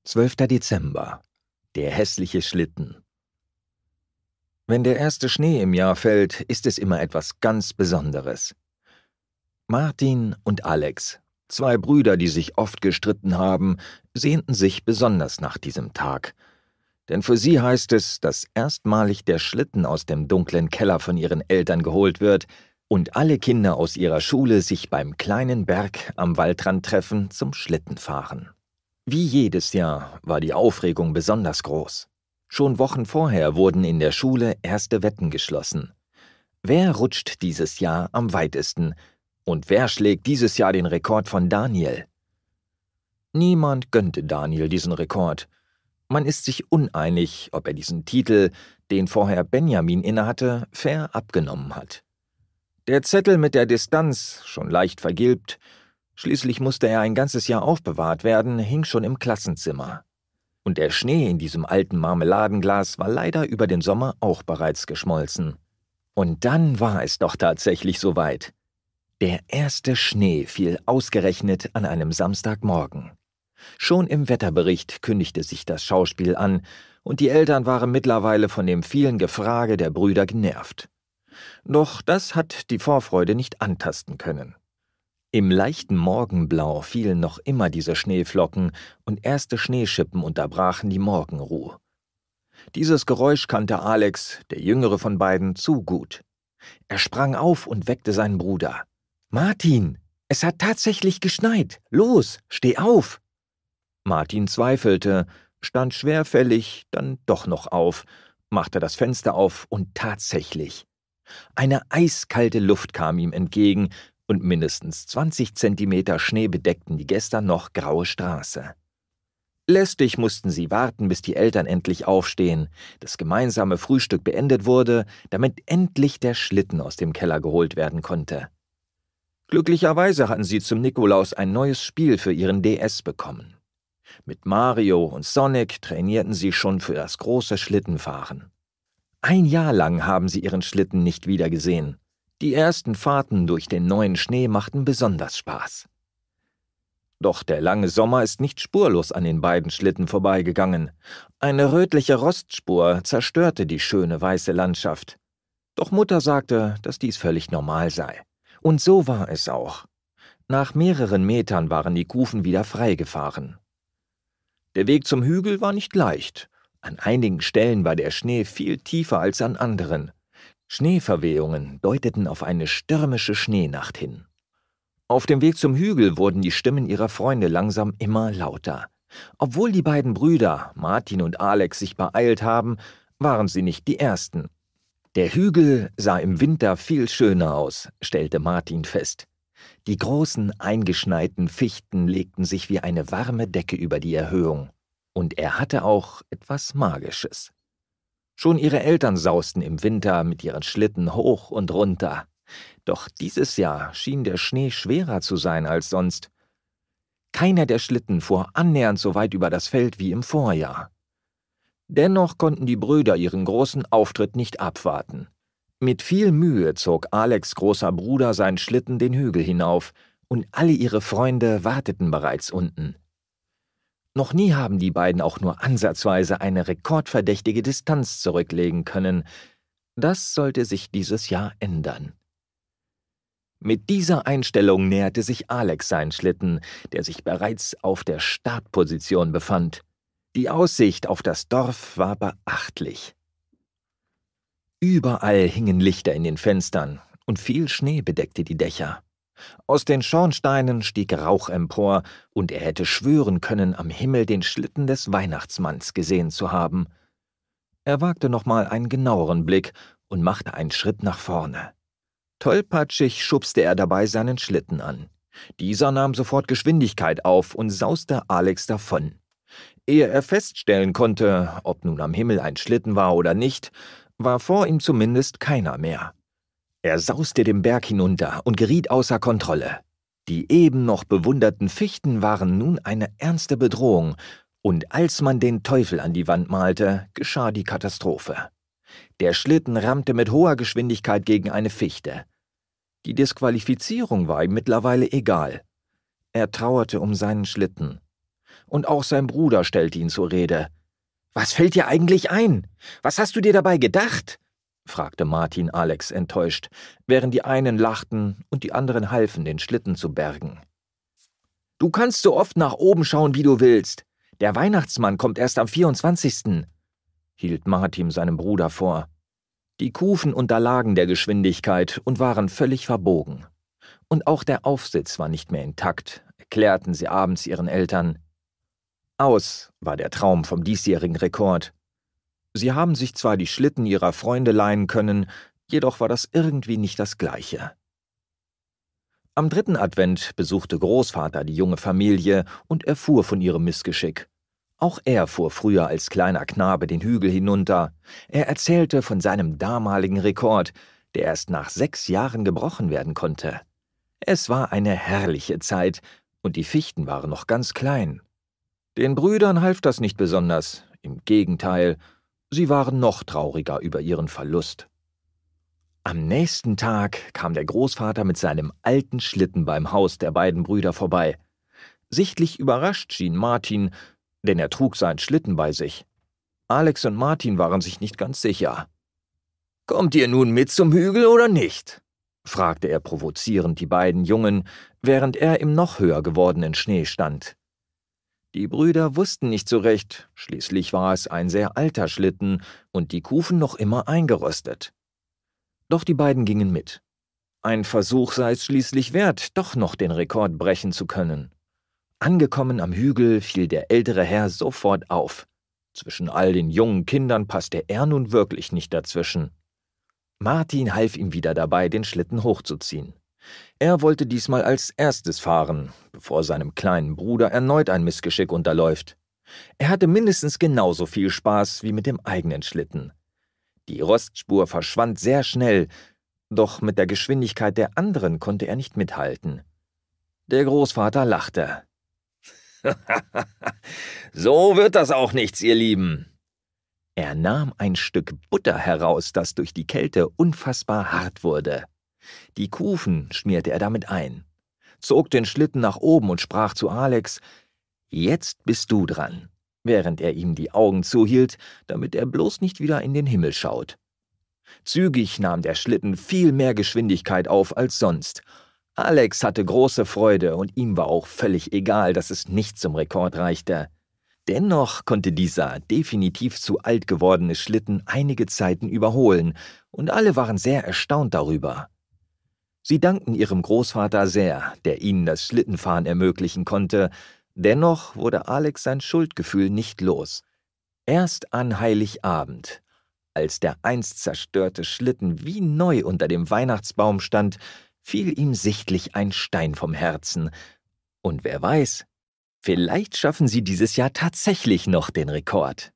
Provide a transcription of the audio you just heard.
12. Dezember. Der hässliche Schlitten. Wenn der erste Schnee im Jahr fällt, ist es immer etwas ganz Besonderes. Martin und Alex, zwei Brüder, die sich oft gestritten haben, sehnten sich besonders nach diesem Tag. Denn für sie heißt es, dass erstmalig der Schlitten aus dem dunklen Keller von ihren Eltern geholt wird und alle Kinder aus ihrer Schule sich beim kleinen Berg am Waldrand treffen zum Schlittenfahren. Wie jedes Jahr war die Aufregung besonders groß. Schon Wochen vorher wurden in der Schule erste Wetten geschlossen. Wer rutscht dieses Jahr am weitesten? Und wer schlägt dieses Jahr den Rekord von Daniel? Niemand gönnte Daniel diesen Rekord. Man ist sich uneinig, ob er diesen Titel, den vorher Benjamin innehatte, fair abgenommen hat. Der Zettel mit der Distanz, schon leicht vergilbt, schließlich musste er ein ganzes Jahr aufbewahrt werden, hing schon im Klassenzimmer. Und der Schnee in diesem alten Marmeladenglas war leider über den Sommer auch bereits geschmolzen. Und dann war es doch tatsächlich soweit. Der erste Schnee fiel ausgerechnet an einem Samstagmorgen. Schon im Wetterbericht kündigte sich das Schauspiel an, und die Eltern waren mittlerweile von dem vielen Gefrage der Brüder genervt. Doch das hat die Vorfreude nicht antasten können. Im leichten Morgenblau fielen noch immer diese Schneeflocken, und erste Schneeschippen unterbrachen die Morgenruhe. Dieses Geräusch kannte Alex, der jüngere von beiden, zu gut. Er sprang auf und weckte seinen Bruder. »Martin, es hat tatsächlich geschneit. Los, steh auf!« Martin zweifelte, stand schwerfällig, dann doch noch auf, machte das Fenster auf und tatsächlich. Eine eiskalte Luft kam ihm entgegen, und mindestens 20 Zentimeter Schnee bedeckten die gestern noch graue Straße. Lästig mussten sie warten, bis die Eltern endlich aufstehen, das gemeinsame Frühstück beendet wurde, damit endlich der Schlitten aus dem Keller geholt werden konnte. Glücklicherweise hatten sie zum Nikolaus ein neues Spiel für ihren DS bekommen. Mit Mario und Sonic trainierten sie schon für das große Schlittenfahren. Ein Jahr lang haben sie ihren Schlitten nicht wiedergesehen. Die ersten Fahrten durch den neuen Schnee machten besonders Spaß. Doch der lange Sommer ist nicht spurlos an den beiden Schlitten vorbeigegangen. Eine rötliche Rostspur zerstörte die schöne weiße Landschaft. Doch Mutter sagte, dass dies völlig normal sei. Und so war es auch. Nach mehreren Metern waren die Kufen wieder freigefahren. Der Weg zum Hügel war nicht leicht. An einigen Stellen war der Schnee viel tiefer als an anderen. Schneeverwehungen deuteten auf eine stürmische Schneenacht hin. Auf dem Weg zum Hügel wurden die Stimmen ihrer Freunde langsam immer lauter. Obwohl die beiden Brüder, Martin und Alex, sich beeilt haben, waren sie nicht die Ersten. Der Hügel sah im Winter viel schöner aus, stellte Martin fest. Die großen, eingeschneiten Fichten legten sich wie eine warme Decke über die Erhöhung. Und er hatte auch etwas Magisches. Schon ihre Eltern sausten im Winter mit ihren Schlitten hoch und runter. Doch dieses Jahr schien der Schnee schwerer zu sein als sonst. Keiner der Schlitten fuhr annähernd so weit über das Feld wie im Vorjahr. Dennoch konnten die Brüder ihren großen Auftritt nicht abwarten. Mit viel Mühe zog Alex' großer Bruder seinen Schlitten den Hügel hinauf, und alle ihre Freunde warteten bereits unten. Noch nie haben die beiden auch nur ansatzweise eine rekordverdächtige Distanz zurücklegen können. Das sollte sich dieses Jahr ändern. Mit dieser Einstellung näherte sich Alex seinen Schlitten, der sich bereits auf der Startposition befand. Die Aussicht auf das Dorf war beachtlich. Überall hingen Lichter in den Fenstern, und viel Schnee bedeckte die Dächer. Aus den Schornsteinen stieg Rauch empor, und er hätte schwören können, am Himmel den Schlitten des Weihnachtsmanns gesehen zu haben. Er wagte nochmal einen genaueren Blick und machte einen Schritt nach vorne. Tollpatschig schubste er dabei seinen Schlitten an. Dieser nahm sofort Geschwindigkeit auf und sauste Alex davon. Ehe er feststellen konnte, ob nun am Himmel ein Schlitten war oder nicht, war vor ihm zumindest keiner mehr. Er sauste den Berg hinunter und geriet außer Kontrolle. Die eben noch bewunderten Fichten waren nun eine ernste Bedrohung, und als man den Teufel an die Wand malte, geschah die Katastrophe. Der Schlitten rammte mit hoher Geschwindigkeit gegen eine Fichte. Die Disqualifizierung war ihm mittlerweile egal. Er trauerte um seinen Schlitten. und auch sein Bruder stellte ihn zur Rede. »Was fällt dir eigentlich ein? Was hast du dir dabei gedacht?« fragte Martin Alex enttäuscht, während die einen lachten und die anderen halfen, den Schlitten zu bergen. »Du kannst so oft nach oben schauen, wie du willst. Der Weihnachtsmann kommt erst am 24., hielt Martin seinem Bruder vor. Die Kufen unterlagen der Geschwindigkeit und waren völlig verbogen. Und auch der Aufsitz war nicht mehr intakt, erklärten sie abends ihren Eltern. Aus war der Traum vom diesjährigen Rekord. Sie haben sich zwar die Schlitten ihrer Freunde leihen können, jedoch war das irgendwie nicht das Gleiche. Am 3. Advent besuchte Großvater die junge Familie und erfuhr von ihrem Missgeschick. Auch er fuhr früher als kleiner Knabe den Hügel hinunter. Er erzählte von seinem damaligen Rekord, der erst nach 6 Jahren gebrochen werden konnte. Es war eine herrliche Zeit, und die Fichten waren noch ganz klein. Den Brüdern half das nicht besonders, im Gegenteil, sie waren noch trauriger über ihren Verlust. Am nächsten Tag kam der Großvater mit seinem alten Schlitten beim Haus der beiden Brüder vorbei. Sichtlich überrascht schien Martin, denn er trug seinen Schlitten bei sich. Alex und Martin waren sich nicht ganz sicher. »Kommt ihr nun mit zum Hügel oder nicht?« fragte er provozierend die beiden Jungen, während er im noch höher gewordenen Schnee stand. Die Brüder wussten nicht so recht, schließlich war es ein sehr alter Schlitten und die Kufen noch immer eingerostet. Doch die beiden gingen mit. Ein Versuch sei es schließlich wert, doch noch den Rekord brechen zu können. Angekommen am Hügel fiel der ältere Herr sofort auf. Zwischen all den jungen Kindern passte er nun wirklich nicht dazwischen. Martin half ihm wieder dabei, den Schlitten hochzuziehen. Er wollte diesmal als erstes fahren, bevor seinem kleinen Bruder erneut ein Missgeschick unterläuft. Er hatte mindestens genauso viel Spaß wie mit dem eigenen Schlitten. Die Rostspur verschwand sehr schnell, doch mit der Geschwindigkeit der anderen konnte er nicht mithalten. Der Großvater lachte. »So wird das auch nichts, ihr Lieben.« Er nahm ein Stück Butter heraus, das durch die Kälte unfassbar hart wurde. Die Kufen schmierte er damit ein, zog den Schlitten nach oben und sprach zu Alex, »Jetzt bist du dran«, während er ihm die Augen zuhielt, damit er bloß nicht wieder in den Himmel schaut. Zügig nahm der Schlitten viel mehr Geschwindigkeit auf als sonst. Alex hatte große Freude und ihm war auch völlig egal, dass es nicht zum Rekord reichte. Dennoch konnte dieser definitiv zu alt gewordene Schlitten einige Zeiten überholen und alle waren sehr erstaunt darüber. Sie dankten ihrem Großvater sehr, der ihnen das Schlittenfahren ermöglichen konnte. Dennoch wurde Alex sein Schuldgefühl nicht los. Erst an Heiligabend, als der einst zerstörte Schlitten wie neu unter dem Weihnachtsbaum stand, fiel ihm sichtlich ein Stein vom Herzen. Und wer weiß, vielleicht schaffen sie dieses Jahr tatsächlich noch den Rekord.